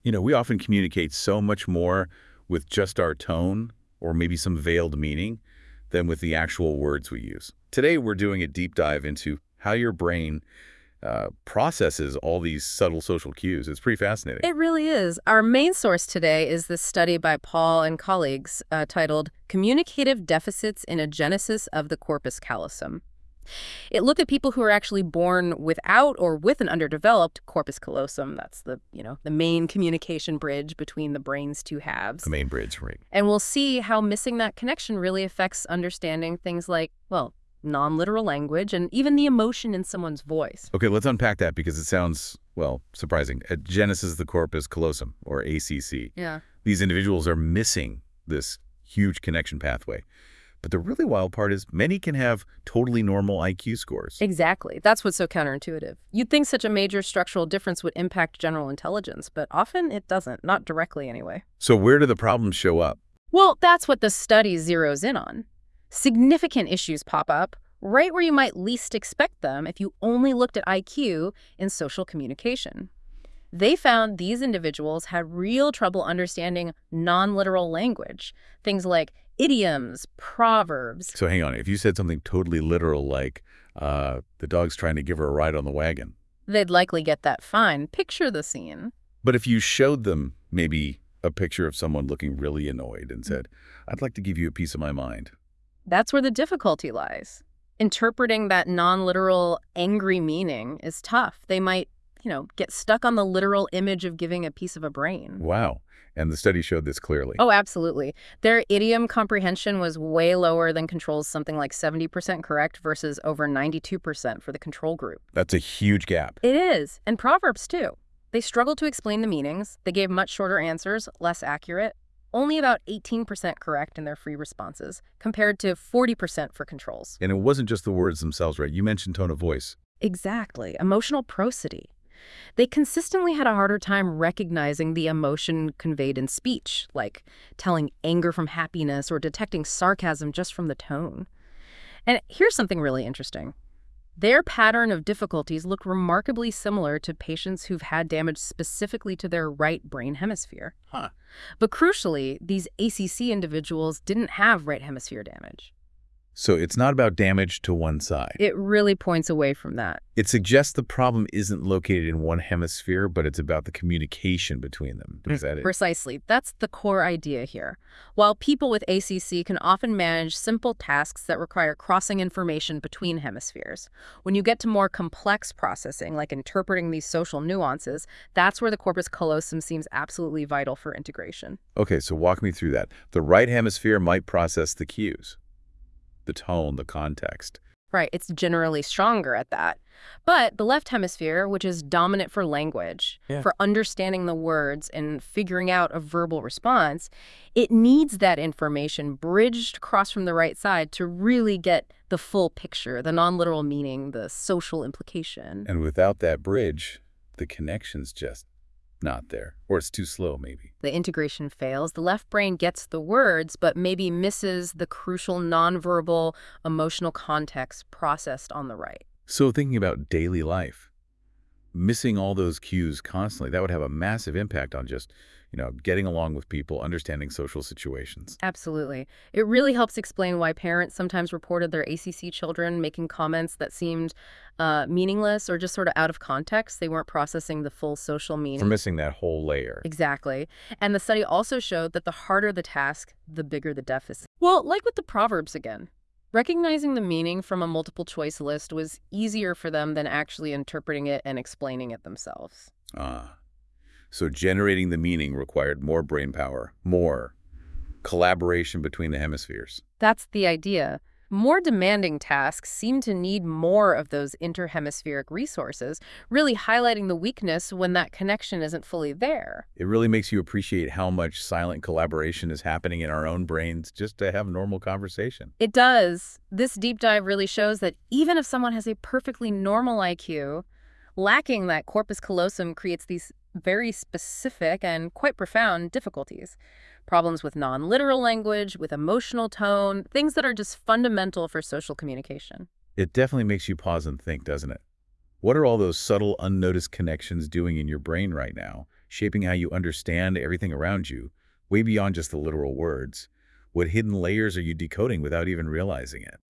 We often communicate so much more with just our tone or maybe some veiled meaning than with the actual words we use. Today, we're doing a deep dive into how your brain processes all these subtle social cues. It's pretty fascinating. It really is. Our main source today is this study by Paul and colleagues titled Communicative Deficits in a Genesis of the Corpus Callosum. It looked at people who are actually born without or with an underdeveloped corpus callosum. That's the main communication bridge between the brain's two halves. The main bridge, right? And we'll see how missing that connection really affects understanding things like, well, non-literal language and even the emotion in someone's voice. Okay, let's unpack that because it sounds, well, surprising. At Genesis of the Corpus Callosum, or ACC, Yeah. these individuals are missing this huge connection pathway. But the really wild part is many can have totally normal IQ scores. Exactly. That's what's so counterintuitive. You'd think such a major structural difference would impact general intelligence, but often it doesn't, not directly anyway. So where do the problems show up? Well, that's what the study zeroes in on. Significant issues pop up right where you might least expect them if you only looked at IQ in social communication. They found these individuals had real trouble understanding non-literal language, things like idioms, proverbs. So hang on, if you said something totally literal like, the dog's trying to give her a ride on the wagon. They'd likely get that fine. Picture the scene. But if you showed them maybe a picture of someone looking really annoyed and said, I'd like to give you a piece of my mind. That's where the difficulty lies. Interpreting that non-literal angry meaning is tough. They might, get stuck on the literal image of giving a piece of a brain. Wow. And the study showed this clearly. Oh, absolutely. Their idiom comprehension was way lower than controls, something like 70% correct versus over 92% for the control group. That's a huge gap. It is. And proverbs, too. They struggled to explain the meanings. They gave much shorter answers, less accurate. Only about 18% correct in their free responses, compared to 40% for controls. And it wasn't just the words themselves, right? You mentioned tone of voice. Exactly. Emotional prosody. They consistently had a harder time recognizing the emotion conveyed in speech, like telling anger from happiness or detecting sarcasm just from the tone. And here's something really interesting. Their pattern of difficulties looked remarkably similar to patients who've had damage specifically to their right brain hemisphere. Huh. But crucially, these ACC individuals didn't have right hemisphere damage. So it's not about damage to one side. It really points away from that. It suggests the problem isn't located in one hemisphere, but it's about the communication between them. Is that it? Precisely. That's the core idea here. While people with ACC can often manage simple tasks that require crossing information between hemispheres, when you get to more complex processing, like interpreting these social nuances, that's where the corpus callosum seems absolutely vital for integration. Okay, so walk me through that. The right hemisphere might process the cues, the tone, the context. Right, it's generally stronger at that. But the left hemisphere, which is dominant for language, for understanding the words and figuring out a verbal response, it needs that information bridged across from the right side to really get the full picture, the non-literal meaning, the social implication. And without that bridge, the connection's just not there. Or it's too slow, maybe. The integration fails. The left brain gets the words, but maybe misses the crucial nonverbal emotional context processed on the right. So thinking about daily life, missing all those cues constantly, that would have a massive impact on just, getting along with people, understanding social situations. Absolutely. It really helps explain why parents sometimes reported their ACC children making comments that seemed meaningless or just sort of out of context. They weren't processing the full social meaning. For missing that whole layer. Exactly. And the study also showed that the harder the task, the bigger the deficit. Well, like with the proverbs again. Recognizing the meaning from a multiple choice list was easier for them than actually interpreting it and explaining it themselves. So generating the meaning required more brain power, more collaboration between the hemispheres. That's the idea. More demanding tasks seem to need more of those interhemispheric resources, really highlighting the weakness when that connection isn't fully there. It really makes you appreciate how much silent collaboration is happening in our own brains just to have normal conversation. It does. This deep dive really shows that even if someone has a perfectly normal IQ, lacking that corpus callosum creates these very specific and quite profound difficulties. Problems with non-literal language, with emotional tone, things that are just fundamental for social communication. It definitely makes you pause and think, doesn't it? What are all those subtle, unnoticed connections doing in your brain right now? shaping how you understand everything around you, way beyond just the literal words. What hidden layers are you decoding without even realizing it?